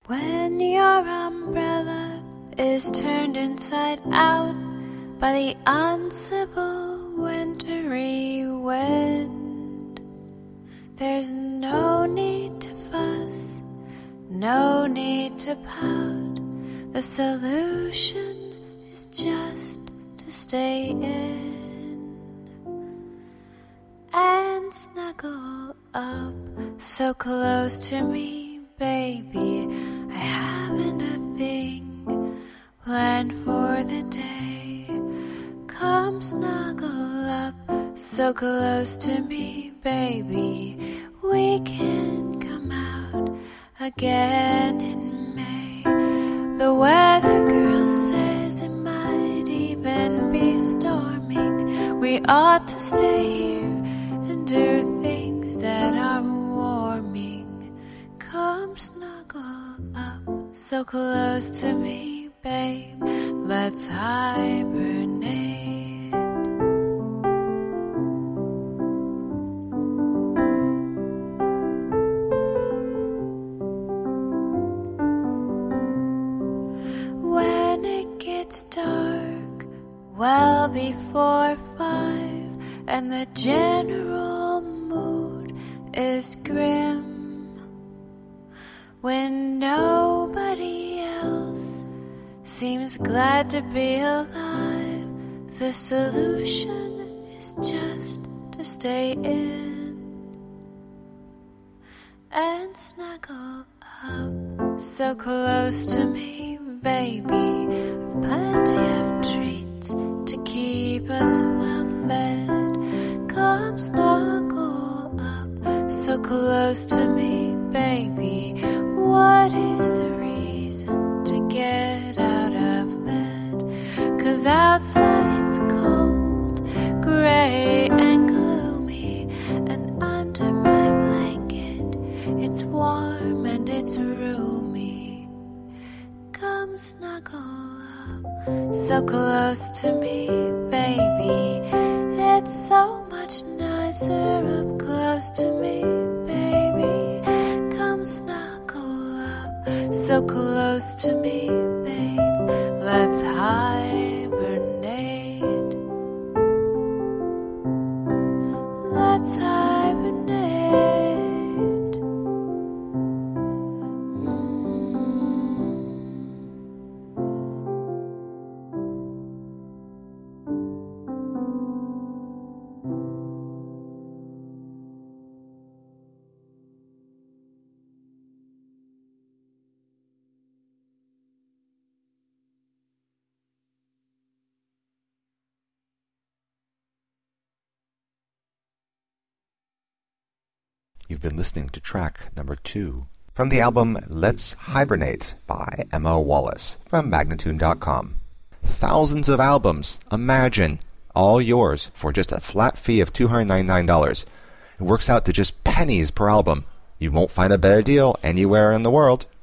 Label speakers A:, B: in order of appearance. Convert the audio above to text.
A: When your umbrella is turned inside out by the uncivil wintry wind, there's no need to fuss, no need to pout. The solution is just to stay in and snuggle up so close to me, baby. I haven't a thing planned for the day. Come snuggle up so close to me, baby. We can come out again in May. The weather girl says it might even be storming. We ought to stay here and do things that are warming. Come snuggle up so close to me, babe. Let's hibernate. When it gets dark, well before 5, and the general mood is grim, when nobody else seems glad to be alive, the solution is just to stay in and snuggle up so close to me, baby. I've plenty of treats to keep us well fed. Come snuggle up so close to me, baby. What is the reason to get out of bed? 'Cause outside it's cold, gray and gloomy, and under my blanket it's warm and it's roomy. Come snuggle up so close to me, baby. It's so much nicer up close to me, baby. Come snuggle up so close to me, babe. Let's hibernate. Let's hibernate.
B: You've been listening to track number 2 from the album Let's Hibernate by Emma Wallace from Magnatune.com. Thousands of albums, imagine, all yours for just a flat fee of $299. It works out to just pennies per album. You won't find a better deal anywhere in the world.